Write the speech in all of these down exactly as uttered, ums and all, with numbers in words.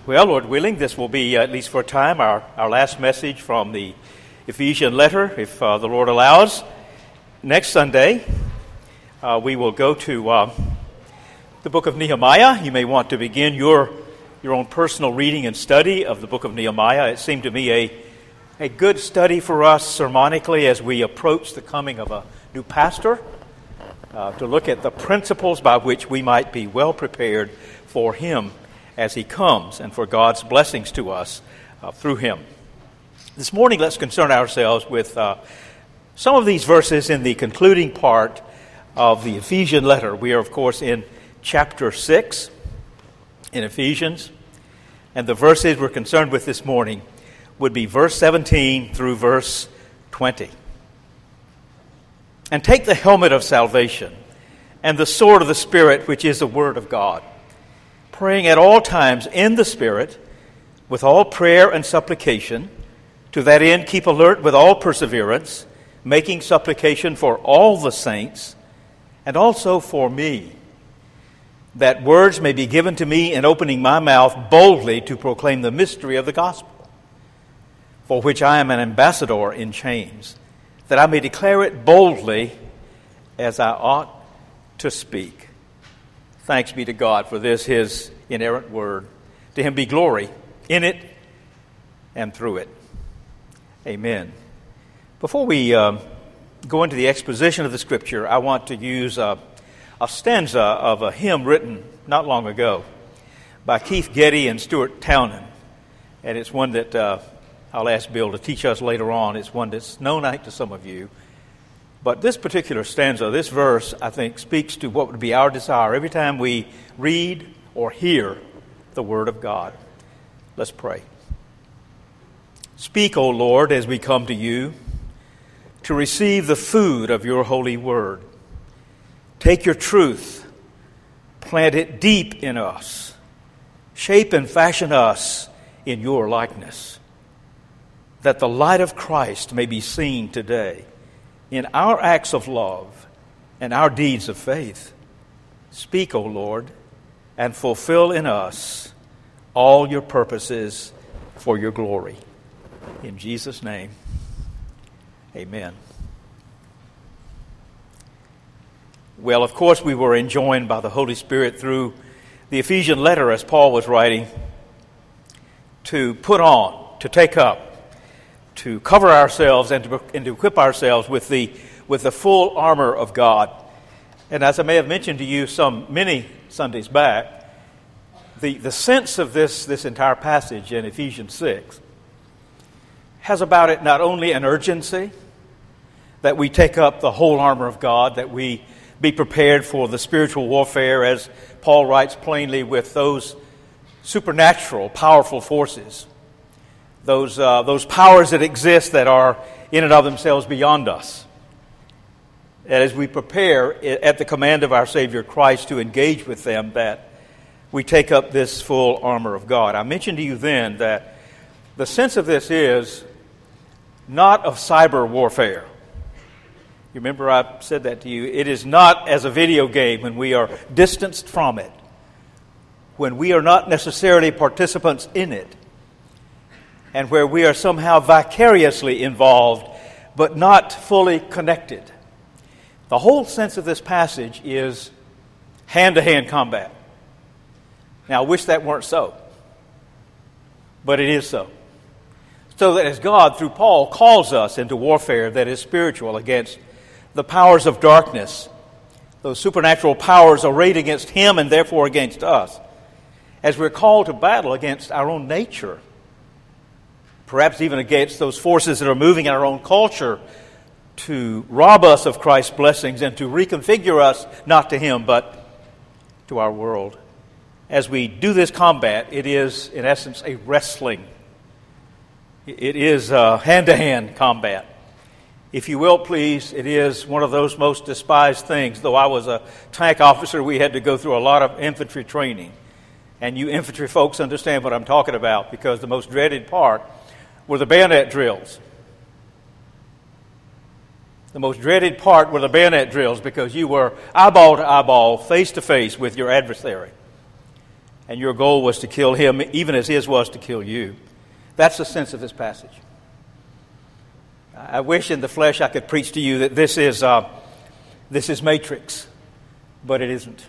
Well, Lord willing, this will be, uh, at least for a time, our, our last message from the Ephesian letter, if uh, the Lord allows. Next Sunday, uh, we will go to uh, the book of Nehemiah. You may want to begin your your own personal reading and study of the book of Nehemiah. It seemed to me a, a good study for us sermonically as we approach the coming of a new pastor, uh, to look at the principles by which we might be well prepared for him as he comes, and for God's blessings to us uh, through him. This morning, let's concern ourselves with uh, some of these verses in the concluding part of the Ephesian letter. We are, of course, in chapter six in Ephesians, and the verses we're concerned with this morning would be verse seventeen through verse twenty. And take the helmet of salvation and the sword of the Spirit, which is the Word of God, praying at all times in the Spirit, with all prayer and supplication. To that end, keep alert with all perseverance, making supplication for all the saints, and also for me, that words may be given to me in opening my mouth boldly to proclaim the mystery of the gospel, for which I am an ambassador in chains, that I may declare it boldly as I ought to speak. Thanks be to God for this, his inerrant word. To him be glory in it and through it. Amen. Before we um, go into the exposition of the Scripture, I want to use a, a stanza of a hymn written not long ago by Keith Getty and Stuart Townend. And it's one that uh, I'll ask Bill to teach us later on. It's one that's known, I think, to some of you. But this particular stanza, this verse, I think, speaks to what would be our desire every time we read or hear the Word of God. Let's pray. Speak, O Lord, as we come to you to receive the food of your holy word. Take your truth, plant it deep in us, shape and fashion us in your likeness, that the light of Christ may be seen today in our acts of love and our deeds of faith. Speak, O Lord, and fulfill in us all your purposes for your glory. In Jesus' name, amen. Well, of course, we were enjoined by the Holy Spirit through the Ephesian letter, as Paul was writing, to put on, to take up, to cover ourselves and to, and to equip ourselves with the with the full armor of God. And as I may have mentioned to you some many Sundays back, the, the sense of this, this entire passage in Ephesians six has about it not only an urgency that we take up the whole armor of God, that we be prepared for the spiritual warfare, as Paul writes plainly, with those supernatural, powerful forces, those uh, those powers that exist that are in and of themselves beyond us. And as we prepare at the command of our Savior Christ to engage with them, that we take up this full armor of God. I mentioned to you then that the sense of this is not of cyber warfare. You remember I said that to you. It is not as a video game when we are distanced from it, when we are not necessarily participants in it, and where we are somehow vicariously involved, but not fully connected. The whole sense of this passage is hand-to-hand combat. Now, I wish that weren't so, but it is so. So that as God, through Paul, calls us into warfare that is spiritual against the powers of darkness, those supernatural powers arrayed against him and therefore against us, as we're called to battle against our own nature, perhaps even against those forces that are moving in our own culture to rob us of Christ's blessings and to reconfigure us not to him but to our world. As we do this combat, it is in essence a wrestling. It is a hand-to-hand combat. If you will, please, it is one of those most despised things. Though I was a tank officer, we had to go through a lot of infantry training. And you infantry folks understand what I'm talking about, because the most dreaded part were the bayonet drills. The most dreaded part were the bayonet drills, because you were eyeball to eyeball, face to face with your adversary. and your goal was to kill him, even as his was to kill you. That's the sense of this passage. I wish in the flesh I could preach to you that this is uh, this is Matrix, but it isn't.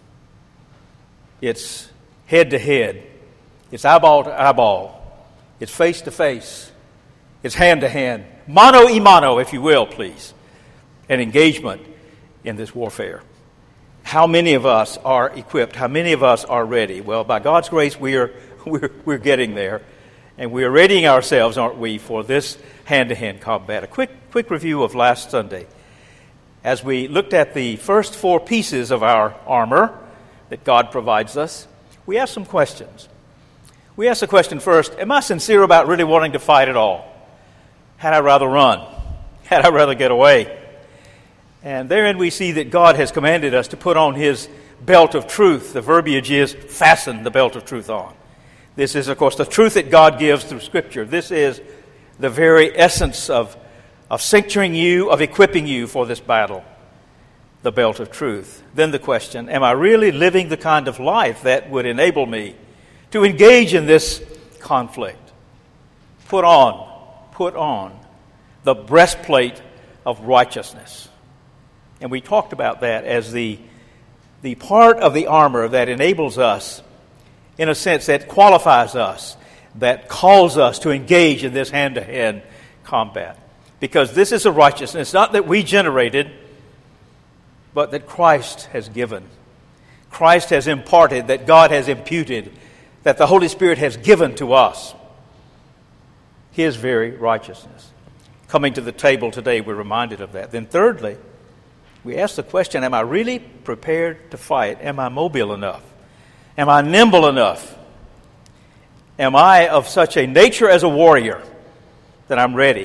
It's head to head. It's eyeball to eyeball. It's face to face. It's hand to hand. Mano y mano, if you will, please. An engagement in this warfare. How many of us are equipped? How many of us are ready? Well, by God's grace, we are we're, we're getting there, and we are readying ourselves, aren't we, for this hand-to-hand combat. A quick quick review of last Sunday, as we looked at the first four pieces of our armor that God provides us. We asked some questions. We asked the question first: am I sincere about really wanting to fight at all? Had I rather run? Had I rather get away? And therein we see that God has commanded us to put on his belt of truth. The verbiage is fasten the belt of truth on. This is, of course, the truth that God gives through Scripture. This is the very essence of, of cincturing you, of equipping you for this battle, the belt of truth. Then the question, am I really living the kind of life that would enable me to engage in this conflict? Put on, put on the breastplate of righteousness. And we talked about that as the, the part of the armor that enables us, in a sense, that qualifies us, that calls us to engage in this hand-to-hand combat. Because this is a righteousness, not that we generated, but that Christ has given. Christ has imparted, that God has imputed, that the Holy Spirit has given to us. His very righteousness. Coming to the table today, we're reminded of that. Then thirdly, we ask the question, am I really prepared to fight? Am I mobile enough? Am I nimble enough? Am I of such a nature as a warrior that I'm ready?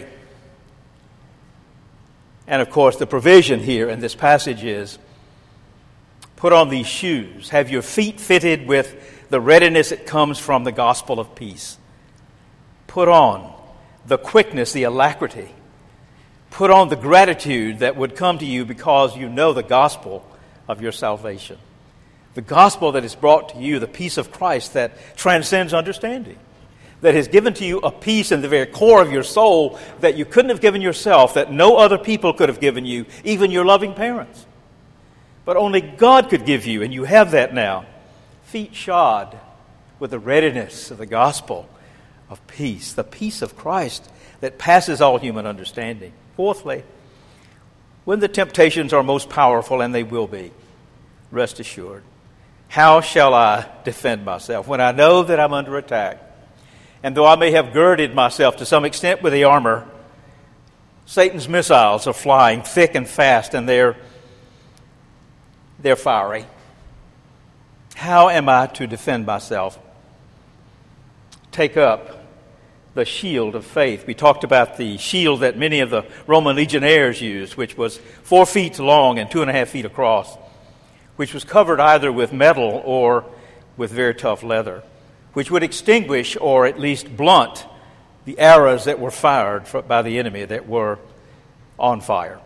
And of course, the provision here in this passage is, put on these shoes. Have your feet fitted with the readiness that comes from the gospel of peace. Put on the quickness, the alacrity. Put on the gratitude that would come to you because you know the gospel of your salvation. The gospel that is brought to you, the peace of Christ that transcends understanding. That has given to you a peace in the very core of your soul that you couldn't have given yourself, that no other people could have given you, even your loving parents. But only God could give you, and you have that now. Feet shod with the readiness of the gospel of peace, the peace of Christ that passes all human understanding. Fourthly, when the temptations are most powerful, and they will be, rest assured, how shall I defend myself when I know that I'm under attack? And though I may have girded myself to some extent with the armor, Satan's missiles are flying thick and fast, and they're, they're fiery. How am I to defend myself? Take up the shield of faith. We talked about the shield that many of the Roman legionnaires used, which was four feet long and two and a half feet across, which was covered either with metal or with very tough leather, which would extinguish or at least blunt the arrows that were fired by the enemy that were on fire.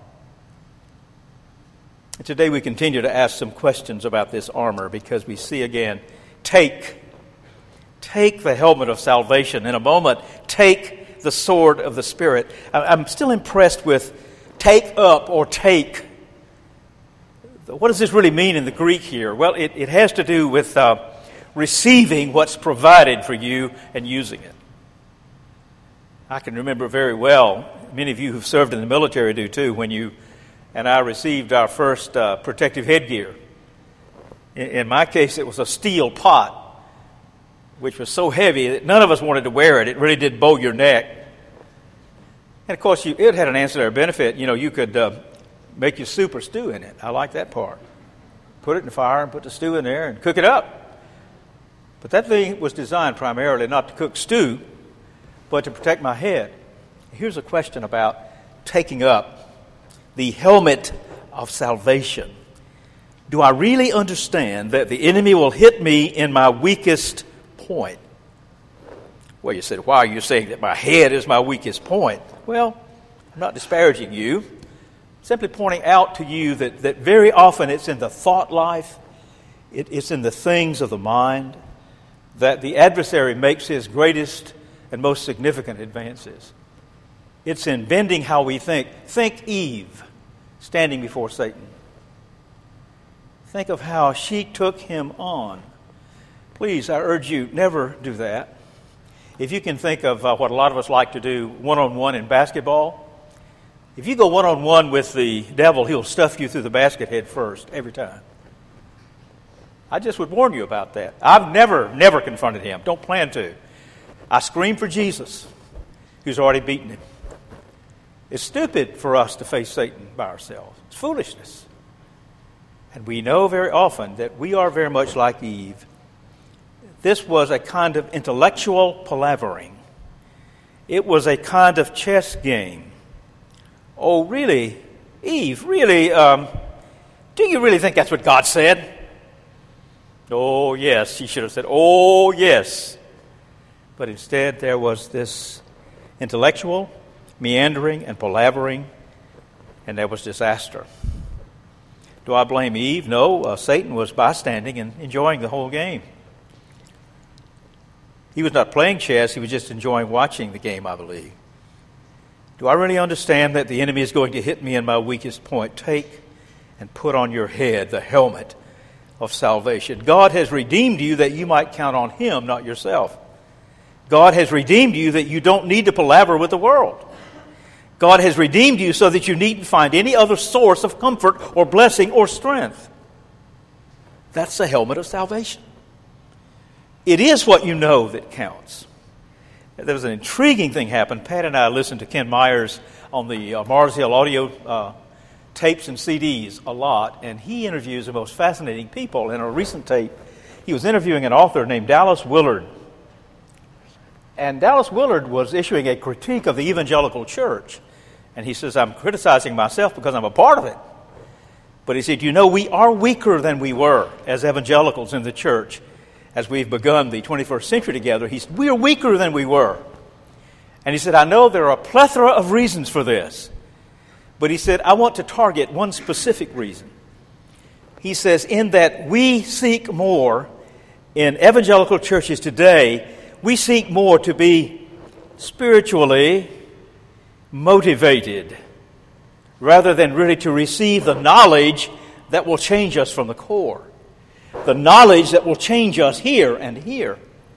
And today we continue to ask some questions about this armor because we see again, take Take the helmet of salvation. In a moment, take the sword of the Spirit. I'm still impressed with take up or take. What does this really mean in the Greek here? Well, it, it has to do with uh, receiving what's provided for you and using it. I can remember very well, many of you who've served in the military do too, when you and I received our first uh, protective headgear. In, in my case, it was a steel pot, which was so heavy that none of us wanted to wear it. It really did bow your neck. And, of course, you, it had an ancillary benefit. You know, you could uh, make your soup or stew in it. I like that part. Put it in the fire and put the stew in there and cook it up. But that thing was designed primarily not to cook stew, but to protect my head. Here's a question about taking up the helmet of salvation. Do I really understand that the enemy will hit me in my weakest point? Well, you said, why are you saying that my head is my weakest point? Well, I'm not disparaging you. Simply pointing out to you that, that very often it's in the thought life, it, it's in the things of the mind, that the adversary makes his greatest and most significant advances. It's in bending how we think. Think Eve standing before Satan. Think of how she took him on. Please, I urge you, never do that. If you can think of uh, what a lot of us like to do one-on-one in basketball, if you go one-on-one with the devil, he'll stuff you through the basket head first, every time. I just would warn you about that. I've never, never confronted him. Don't plan to. I scream for Jesus, who's already beaten him. It's stupid for us to face Satan by ourselves. It's foolishness. And we know very often that we are very much like Eve. This was a kind of intellectual palavering. It was a kind of chess game. Oh, really? Eve, really? Um, do you really think that's what God said? Oh, yes. She should have said, oh, yes. But instead there was this intellectual meandering and palavering, and there was disaster. Do I blame Eve? No, uh, Satan was bystanding and enjoying the whole game. He was not playing chess, he was just enjoying watching the game, I believe. Do I really understand that the enemy is going to hit me in my weakest point? Take and put on your head the helmet of salvation. God has redeemed you that you might count on him, not yourself. God has redeemed you that you don't need to palaver with the world. God has redeemed you so that you needn't find any other source of comfort or blessing or strength. That's the helmet of salvation. It is what you know that counts. There was an intriguing thing happened. Pat and I listened to Ken Myers on the uh, Mars Hill audio uh, tapes and C Ds a lot, and he interviews the most fascinating people. In a recent tape, he was interviewing an author named Dallas Willard. And Dallas Willard was issuing a critique of the evangelical church. And he says, I'm criticizing myself because I'm a part of it. But he said, you know, we are weaker than we were as evangelicals in the church as we've begun the twenty-first century together. He said, we are weaker than we were. And he said, I know there are a plethora of reasons for this. But he said, I want to target one specific reason. He says, in that we seek more in evangelical churches today, we seek more to be spiritually motivated rather than really to receive the knowledge that will change us from the core. The knowledge that will change us here and here.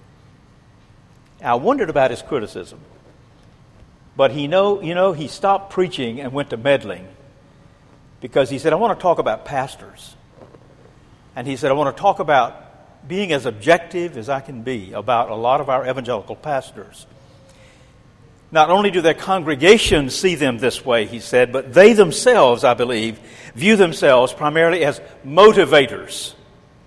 I wondered about his criticism. But he know, you know, he stopped preaching and went to meddling because he said, I want to talk about pastors. And he said, I want to talk about being as objective as I can be about a lot of our evangelical pastors. Not only do their congregations see them this way, he said, but they themselves, I believe, view themselves primarily as motivators.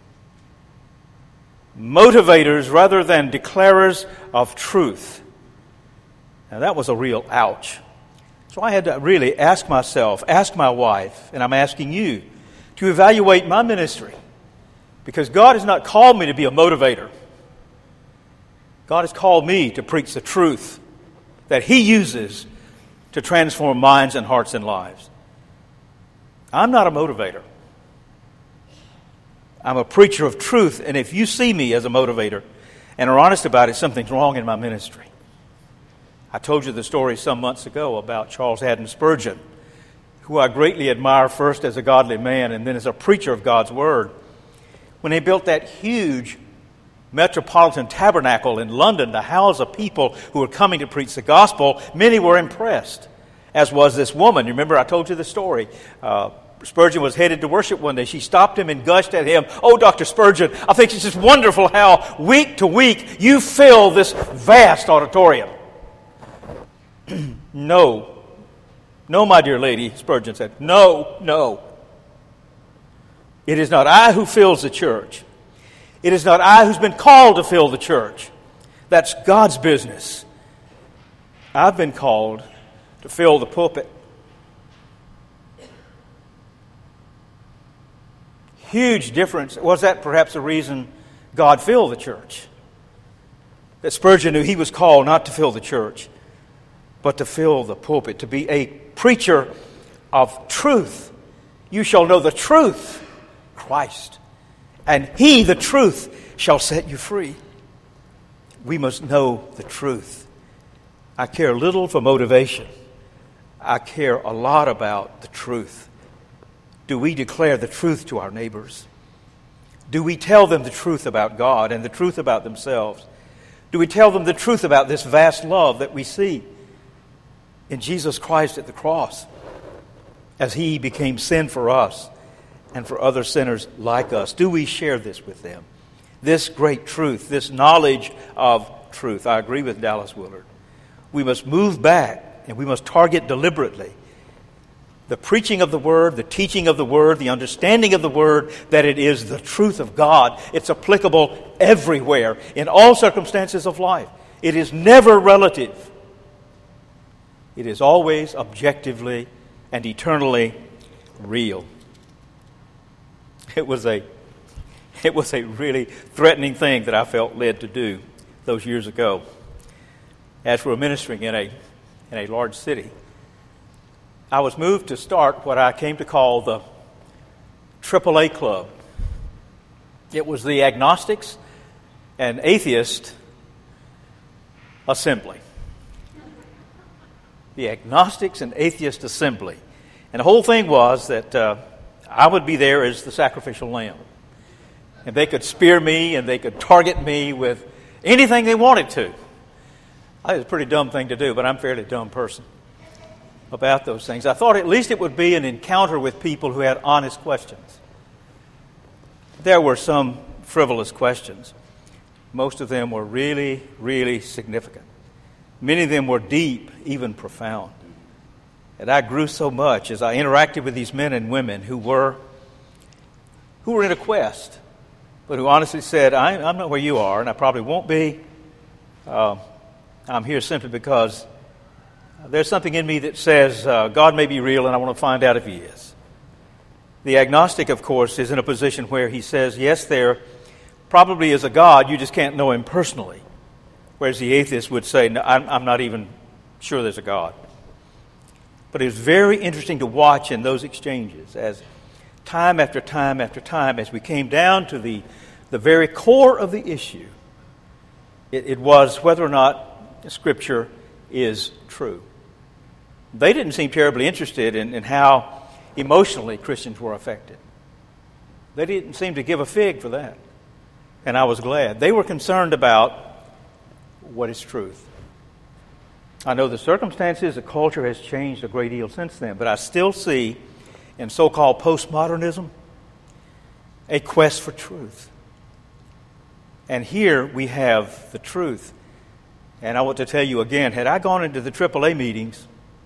Motivators rather than declarers of truth. Now that was a real ouch. So I had to really ask myself, ask my wife, and I'm asking you to evaluate my ministry. Because God has not called me to be a motivator. God has called me to preach the truth that He uses to transform minds and hearts and lives. I'm not a motivator. I'm a preacher of truth, and if you see me as a motivator and are honest about it, something's wrong in my ministry. I told you the story some months ago about Charles Haddon Spurgeon, who I greatly admire first as a godly man and then as a preacher of God's Word. When he built that huge Metropolitan Tabernacle in London to house a people who were coming to preach the gospel, many were impressed, as was this woman. You remember I told you the story. Uh, Spurgeon was headed to worship one day. She stopped him and gushed at him, "Oh, Doctor Spurgeon, I think it's just wonderful how week to week you fill this vast auditorium." No. No, my dear lady, Spurgeon said. No, no. It is not I who fills the church. It is not I who's been called to fill the church. That's God's business. I've been called to fill the pulpit. Huge difference. Was that perhaps the reason God filled the church? That Spurgeon knew he was called not to fill the church, but to fill the pulpit, to be a preacher of truth. You shall know the truth, Christ, and He, the truth, shall set you free. we must know the truth. I care little for motivation. I care a lot about the truth. Do we declare the truth to our neighbors? Do we tell them the truth about God and the truth about themselves? Do we tell them the truth about this vast love that we see in Jesus Christ at the cross as He became sin for us and for other sinners like us? Do we share this with them? This great truth, this knowledge of truth. I agree with Dallas Willard. We must move back and we must target deliberately the preaching of the Word, the teaching of the Word, the understanding of the Word, that it is the truth of God. It's applicable everywhere, in all circumstances of life. It is never relative. It is always objectively and eternally real. It was a, it was a really threatening thing that I felt led to do those years ago. As we were ministering in a, in a large city, I was moved to start what I came to call the triple A Club. It was the Agnostics and Atheist Assembly. The Agnostics and Atheist Assembly. And the whole thing was that uh, I would be there as the sacrificial lamb. And they could spear me and they could target me with anything they wanted to. I think it's a pretty dumb thing to do, but I'm a fairly dumb person about those things. I thought at least it would be an encounter with people who had honest questions. There were some frivolous questions. Most of them were really, really significant. Many of them were deep, even profound. And I grew so much as I interacted with these men and women who were who were in a quest, but who honestly said, I, I'm not where you are, and I probably won't be. Uh, I'm here simply because there's something in me that says uh, God may be real and I want to find out if He is. The agnostic, of course, is in a position where he says, yes, there probably is a God, you just can't know Him personally. Whereas the atheist would say, no, I'm, I'm not even sure there's a God. But it was very interesting to watch in those exchanges as time after time after time, as we came down to the, the very core of the issue, it, it was whether or not Scripture is true. They didn't seem terribly interested in, in how emotionally Christians were affected. They didn't seem to give a fig for that. And I was glad. They were concerned about what is truth. I know the circumstances, the culture has changed a great deal since then, but I still see in so-called postmodernism a quest for truth. And here we have the truth. And I want to tell you again, had I gone into the triple A meetings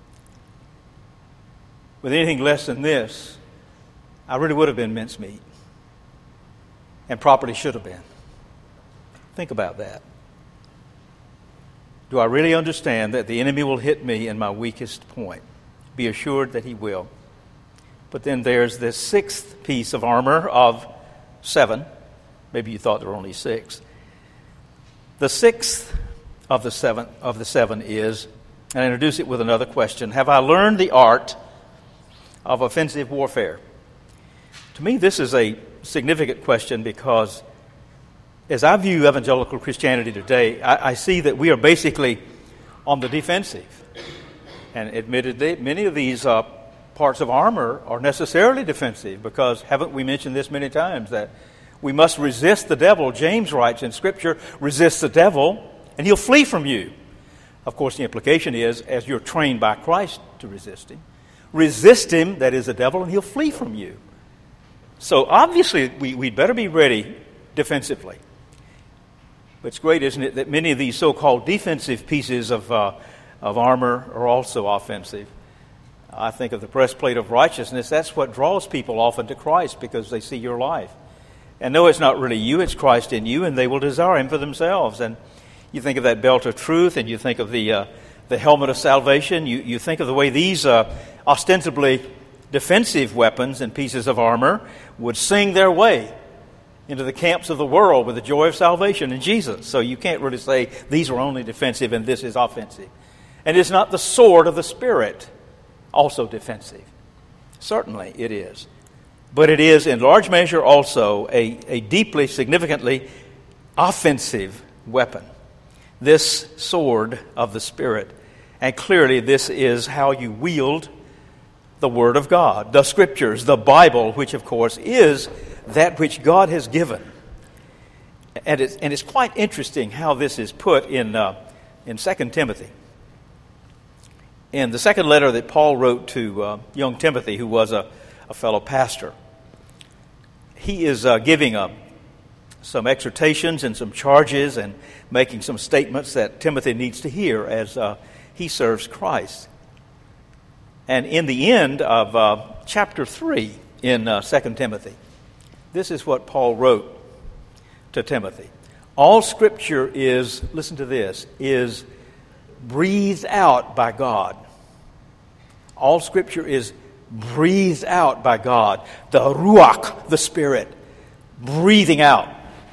with anything less than this, I really would have been mincemeat. And properly should have been. Think about that. Do I really understand that the enemy will hit me in my weakest point? Be assured that he will. But then there's this sixth piece of armor of seven. Maybe you thought there were only six. The sixth of the seven of the seven is, and I introduce it with another question, have I learned the art of offensive warfare? To me, this is a significant question because as I view evangelical Christianity today, I, I see that we are basically on the defensive. And admittedly, many of these uh, parts of armor are necessarily defensive because haven't we mentioned this many times that we must resist the devil. James writes in Scripture, resist the devil and he'll flee from you. Of course, the implication is, as you're trained by Christ to resist him, resist him, that is the devil, and he'll flee from you. So obviously, we, we'd better be ready defensively. But it's great, isn't it, that many of these so-called defensive pieces of, uh, of armor are also offensive. I think of the breastplate of righteousness. That's what draws people often to Christ because they see your life. And no, it's not really you, it's Christ in you, and they will desire him for themselves. And you think of that belt of truth, and you think of the uh, the helmet of salvation. You, you think of the way these uh, ostensibly defensive weapons and pieces of armor would sing their way into the camps of the world with the joy of salvation in Jesus. So you can't really say these are only defensive and this is offensive. And it's not the sword of the Spirit also defensive. Certainly it is. But it is in large measure also a, a deeply, significantly offensive weapon. this sword of the Spirit. And clearly this is how you wield the Word of God, the Scriptures, the Bible, which of course is that which God has given. And it's, and it's quite interesting how this is put in, uh, in Second Timothy. In the second letter that Paul wrote to uh, young Timothy, who was a, a fellow pastor, he is uh, giving a some exhortations and some charges and making some statements that Timothy needs to hear as uh, he serves Christ. And in the end of uh, chapter three in uh, Second Timothy, this is what Paul wrote to Timothy. All Scripture is, listen to this, is breathed out by God. All Scripture is breathed out by God. The Ruach, the Spirit, breathing out.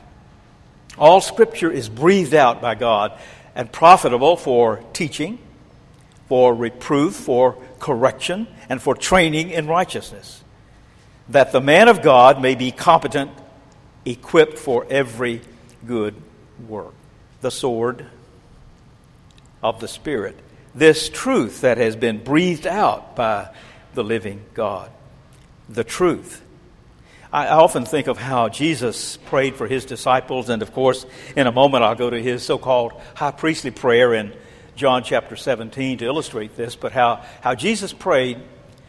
All Scripture is breathed out by God and profitable for teaching, for reproof, for correction, and for training in righteousness, that the man of God may be competent, equipped for every good work. The sword of the Spirit. This truth that has been breathed out by the living God. The truth. I often think of how Jesus prayed for his disciples, and of course, in a moment I'll go to his so-called high priestly prayer in John chapter seventeen to illustrate this, but how, how Jesus prayed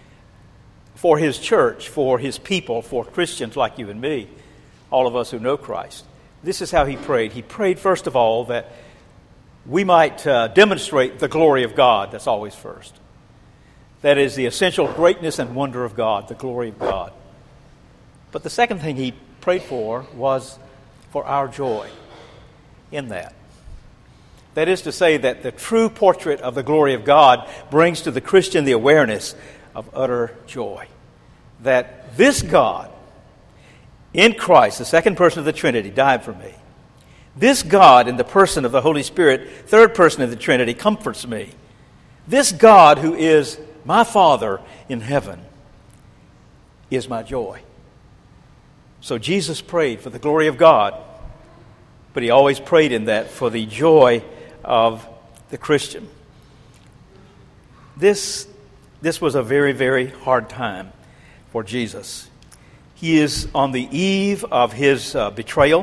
for his church, for his people, for Christians like you and me, all of us who know Christ. This is how he prayed. He prayed, first of all, that we might uh, demonstrate the glory of God. That's always first. That is the essential greatness and wonder of God, the glory of God. But the second thing he prayed for was for our joy in that. That is to say that the true portrait of the glory of God brings to the Christian the awareness of utter joy. That this God, in Christ, the second person of the Trinity, died for me. This God, in the person of the Holy Spirit, third person of the Trinity, comforts me. This God, who is my Father in heaven, is my joy. So Jesus prayed for the glory of God, but he always prayed in that for the joy of the Christian. This, this was a very, very hard time for Jesus. He is on the eve of his uh, betrayal.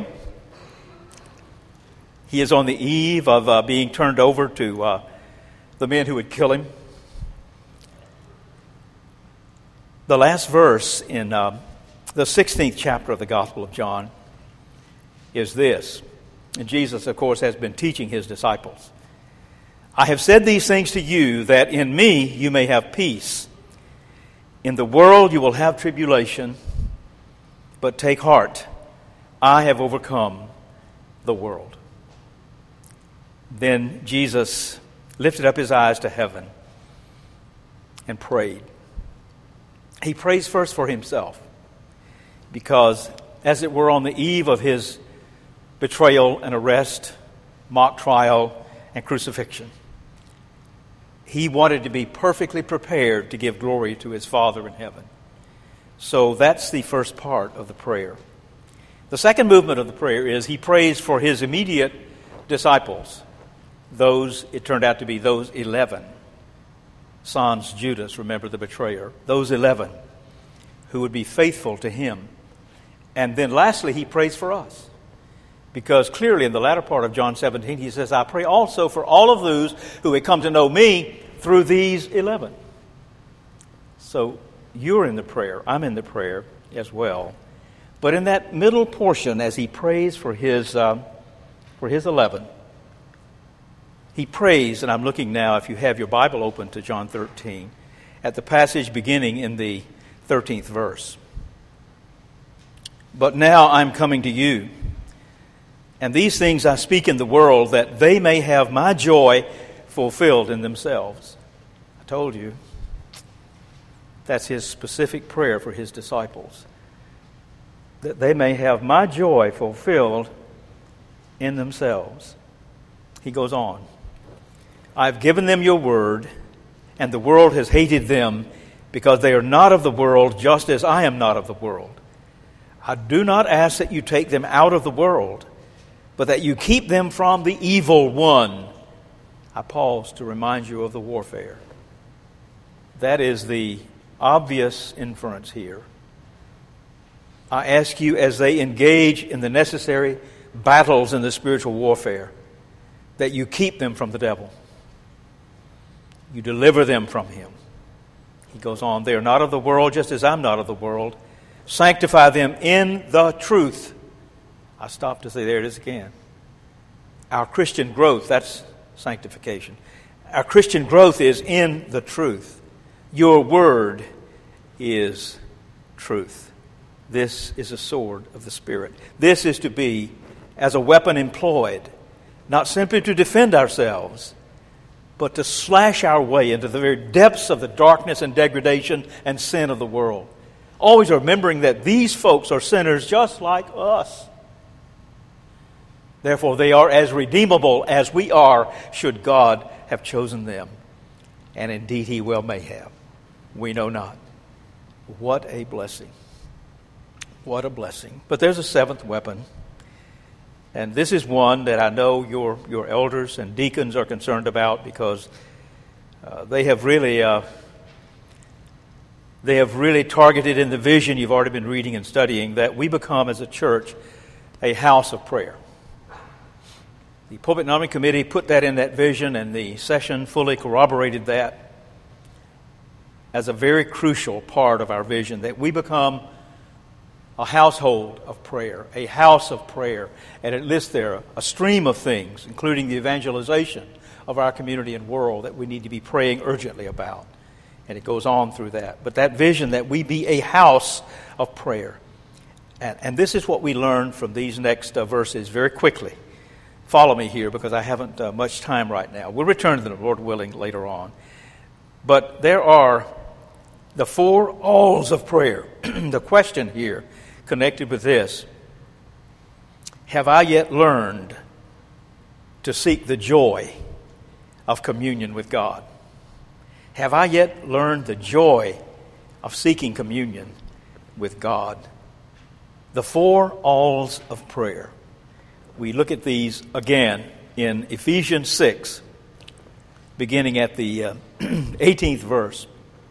He is on the eve of uh, being turned over to uh, the men who would kill him. The last verse in uh, the sixteenth chapter of the Gospel of John is this. And Jesus, of course, has been teaching his disciples. I have said these things to you that in me you may have peace. In the world you will have tribulation, but take heart. I have overcome the world. Then Jesus lifted up his eyes to heaven and prayed. He prays first for himself, because as it were on the eve of his betrayal and arrest, mock trial, and crucifixion, he wanted to be perfectly prepared to give glory to his Father in heaven. So that's the first part of the prayer. The second movement of the prayer is he prays for his immediate disciples. Those, it turned out to be those eleven. Sans Judas, remember the betrayer. Those eleven who would be faithful to him. And then lastly, he prays for us. Because clearly in the latter part of John seventeen, he says, I pray also for all of those who would come to know me through these eleven. So you're in the prayer. I'm in the prayer as well. But in that middle portion, as he prays for his, uh, for his eleven, he prays, and I'm looking now, if you have your Bible open to John thirteen, at the passage beginning in the thirteenth verse. But now I'm coming to you, and these things I speak in the world, that they may have my joy fulfilled in themselves. I told you, that's his specific prayer for his disciples. That they may have my joy fulfilled in themselves. He goes on. I've given them your word, and the world has hated them because they are not of the world, just as I am not of the world. I do not ask that you take them out of the world, but that you keep them from the evil one. I pause to remind you of the warfare. That is the obvious inference here. I ask you, as they engage in the necessary battles in the spiritual warfare, that you keep them from the devil. You deliver them from him. He goes on, they are not of the world, just as I'm not of the world. Sanctify them in the truth. I stop to say, there it is again. Our Christian growth, that's sanctification. Our Christian growth is in the truth. Your word is truth. This is a sword of the Spirit. This is to be as a weapon employed, not simply to defend ourselves, but to slash our way into the very depths of the darkness and degradation and sin of the world. Always remembering that these folks are sinners just like us. Therefore, they are as redeemable as we are, should God have chosen them. And indeed, He well may have. We know not. What a blessing. What a blessing. But there's a seventh weapon. And this is one that I know your, your elders and deacons are concerned about, because uh, they have really uh, they have really targeted in the vision you've already been reading and studying that we become as a church a house of prayer. The Pulpit Nominating Committee put that in that vision, and the session fully corroborated that as a very crucial part of our vision, that we become a household of prayer, a house of prayer. And it lists there a stream of things, including the evangelization of our community and world, that we need to be praying urgently about. And it goes on through that. But that vision that we be a house of prayer. And, and this is what we learn from these next uh, verses very quickly. Follow me here, because I haven't uh, much time right now. We'll return to them, Lord willing, later on. But there are the four alls of prayer. The question here connected with this: have I yet learned to seek the joy of communion with God? Have I yet learned the joy of seeking communion with God? The four alls of prayer. We look at these again in Ephesians six, beginning at the uh, eighteenth verse.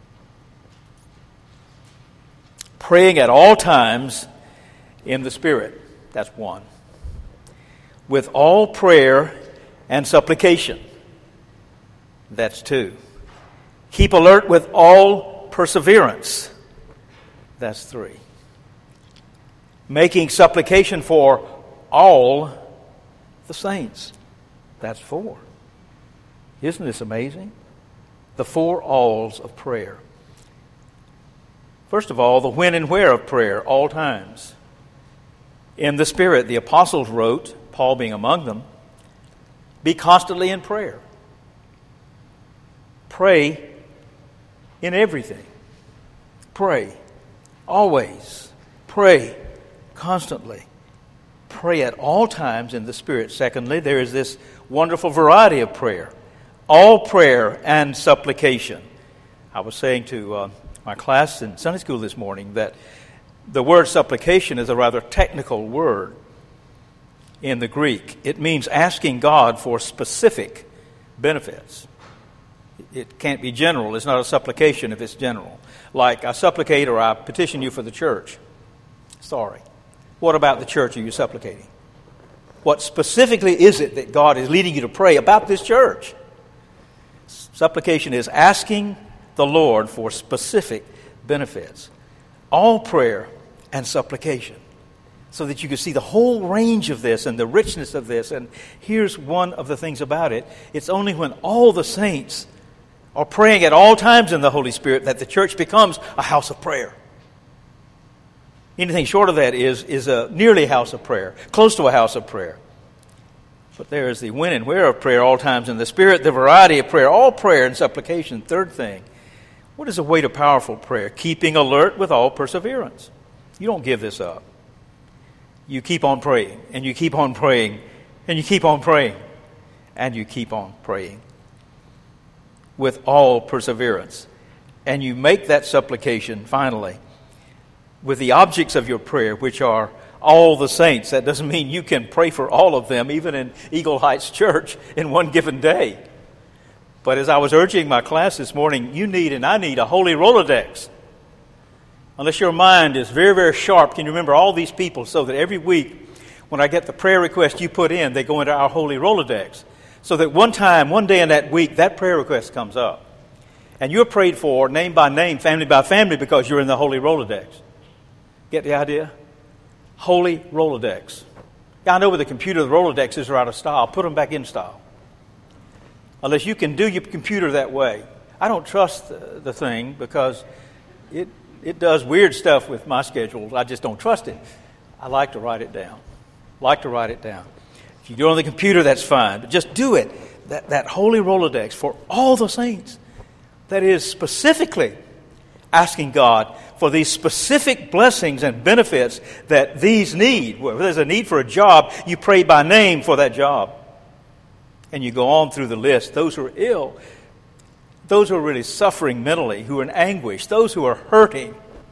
Praying at all times in the Spirit. That's one. With all prayer and supplication. That's two. Keep alert with all perseverance. That's three. Making supplication for all the saints. That's four. Isn't this amazing? The four alls of prayer. First of all, the when and where of prayer, all times. In the Spirit, the apostles wrote, Paul being among them, be constantly in prayer. Pray in everything. Pray always. Pray constantly. Pray at all times in the Spirit. Secondly, there is this wonderful variety of prayer. All prayer and supplication. I was saying to uh, my class in Sunday school this morning that the word supplication is a rather technical word in the Greek. It means asking God for specific benefits. It can't be general. It's not a supplication if it's general. Like, I supplicate or I petition you for the church. Sorry. What about the church are you supplicating? What specifically is it that God is leading you to pray about this church? Supplication is asking the Lord for specific benefits. All prayer and supplication. So that you can see the whole range of this and the richness of this. And here's one of the things about it. It's only when all the saints are praying at all times in the Holy Spirit that the church becomes a house of prayer. Anything short of that is, is a nearly a house of prayer, close to a house of prayer. But there is the when and where of prayer, all times in the Spirit, the variety of prayer, all prayer and supplication. Third thing, what is the way to powerful prayer? Keeping alert with all perseverance. You don't give this up. You keep on praying, and you keep on praying, and you keep on praying, and you keep on praying with all perseverance. And you make that supplication, finally, with the objects of your prayer, which are all the saints. That doesn't mean you can pray for all of them, even in Eagle Heights Church, in one given day. But as I was urging my class this morning, you need and I need a holy Rolodex. Unless your mind is very, very sharp, can you remember all these people so that every week when I get the prayer request you put in, they go into our holy Rolodex. So that one time, one day in that week, that prayer request comes up. And you're prayed for name by name, family by family, because you're in the holy Rolodex. Get the idea? Holy Rolodex. Yeah, I know with the computer, the Rolodexes are out of style. Put them back in style. Unless you can do your computer that way. I don't trust the, the thing because it it does weird stuff with my schedules. I just don't trust it. I like to write it down. Like to write it down. If you do it on the computer, that's fine. But just do it. That, that holy Rolodex for all the saints. That is specifically asking God for these specific blessings and benefits that these need. Where there's a need for a job, you pray by name for that job. And you go on through the list. Those who are ill, those who are really suffering mentally, who are in anguish, those who are hurting,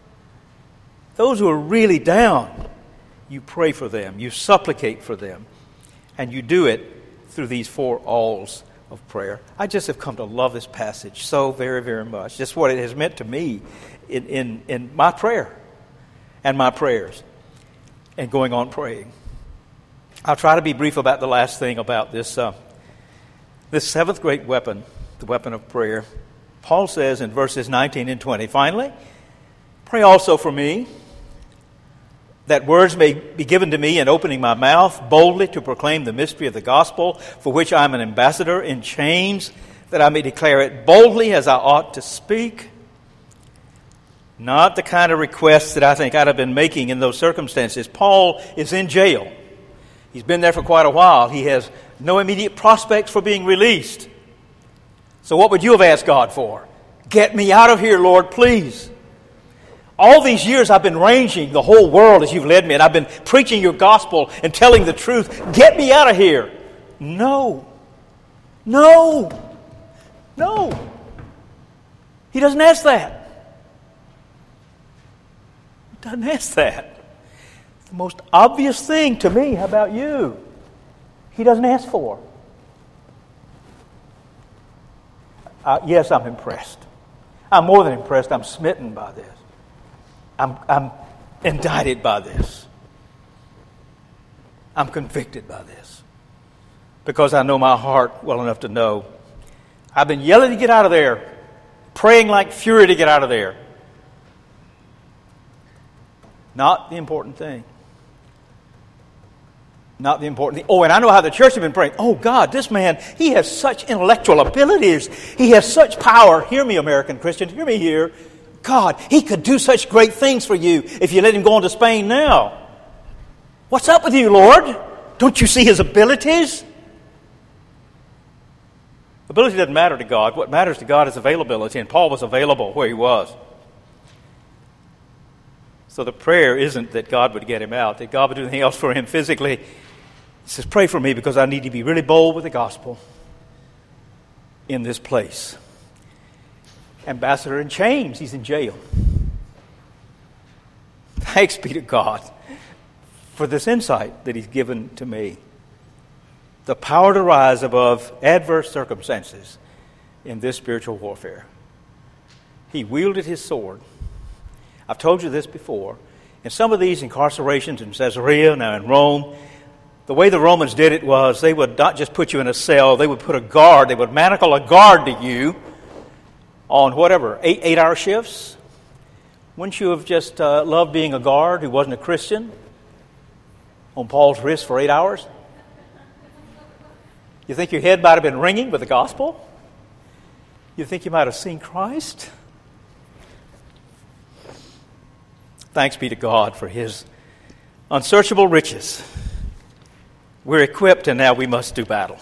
those who are really down, you pray for them, you supplicate for them, and you do it through these four alls of prayer. I just have come to love this passage so very, very much. Just what it has meant to me in, in, in my prayer and my prayers and going on praying. I'll try to be brief about the last thing about this, uh, this seventh great weapon, the weapon of prayer. Paul says in verses nineteen and twenty, finally, pray also for me, that words may be given to me in opening my mouth boldly to proclaim the mystery of the gospel, for which I am an ambassador in chains, that I may declare it boldly as I ought to speak. Not the kind of requests that I think I'd have been making in those circumstances. Paul is in jail. He's been there for quite a while. He has no immediate prospects for being released. So what would you have asked God for? Get me out of here, Lord, please. All these years I've been ranging the whole world as you've led me, and I've been preaching your gospel and telling the truth. Get me out of here. No. No. No. He doesn't ask that. He doesn't ask that. The most obvious thing to me, how about you? He doesn't ask for. Uh, yes, I'm impressed. I'm more than impressed. I'm smitten by this. I'm, I'm indicted by this. I'm convicted by this. Because I know my heart well enough to know I've been yelling to get out of there, praying like fury to get out of there. Not the important thing. Not the important thing. Oh, and I know how the church has been praying. Oh, God, this man, he has such intellectual abilities. He has such power. Hear me, American Christians. Hear me here. God, he could do such great things for you if you let him go on to Spain now. What's up with you, Lord? Don't you see his abilities? Ability doesn't matter to God. What matters to God is availability, and Paul was available where he was. So the prayer isn't that God would get him out, that God would do anything else for him physically. He says, pray for me because I need to be really bold with the gospel in this place. Ambassador in chains, he's in jail. Thanks be to God for this insight that he's given to me. The power to rise above adverse circumstances in this spiritual warfare. He wielded his sword. I've told you this before. In some of these incarcerations in Caesarea, now in Rome, the way the Romans did it was they would not just put you in a cell, they would put a guard, they would manacle a guard to you on whatever, eight, eight-hour shifts. Wouldn't you have just uh, loved being a guard who wasn't a Christian on Paul's wrist for eight hours? You think your head might have been ringing with the gospel? You think you might have seen Christ? Thanks be to God for his unsearchable riches. We're equipped and now we must do battle.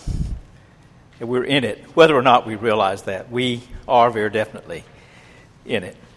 And we're in it, whether or not we realize that. We are very definitely in it.